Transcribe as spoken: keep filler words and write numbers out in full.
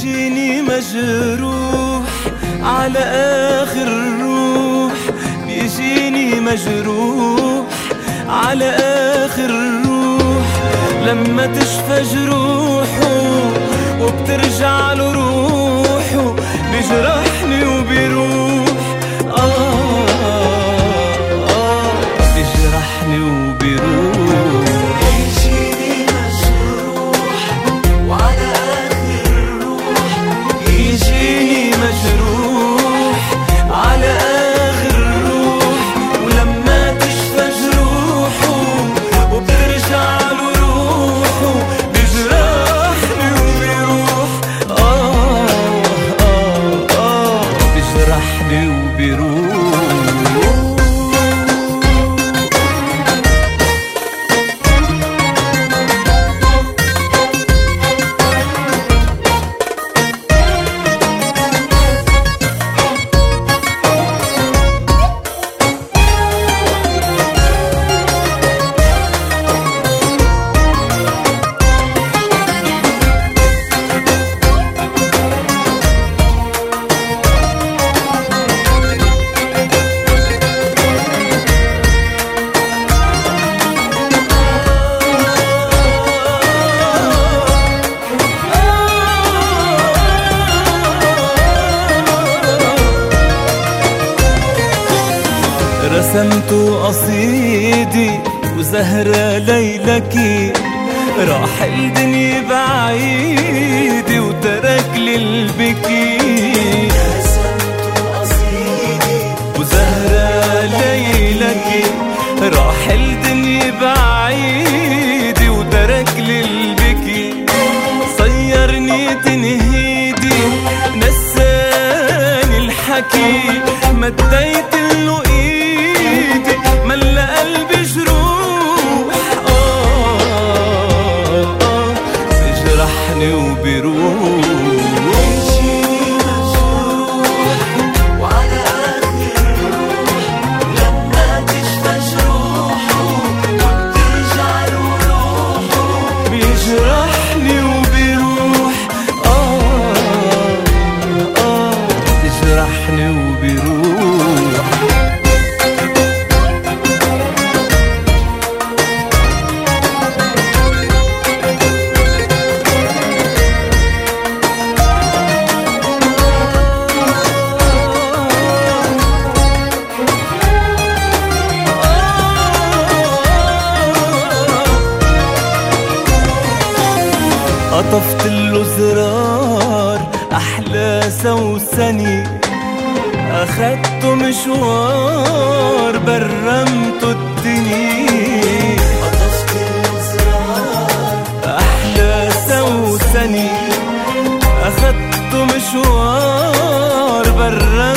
بيجيني مجروح على آخر الروح، بيجيني مجروح على آخر الروح، لما تشفى جروحه وبترجع له روحه بيجرحني وبيروح. آه آه بيجرحني وبيروح. بيجيني مجروح وعلى آخر الروح، بيجيني مجروح على آخر الروح، ولما تشفى جروحه وبترجع له روحه بيجرحني وبيروح. آه آه آه بيجرحني وبيروح. رسمت قصيدي وزهرة ليلكي، راح الدنيا بعيدي وترك لي البكي. رسمت قصيدي وزهرة ليلكي، راح الدنيا بعيدي وترك لي البكي. صيرني تنهيدي نساني الحكي، مديت له ايدي ملا قلبي جروح. آه آه بيجرحني وبيروح. بيجيني مجروح وعلى آخر الروح، لما تشفى جروحه وبترجع له روحه بيجرحني وبيروح. آه آه بيجرحني وبيروح. قطفت له زرار أحلى سوسني، أخدته مشوار برمته الدنيا. قطفت الزرار أحلى سوسني، أخدته مشوار برمته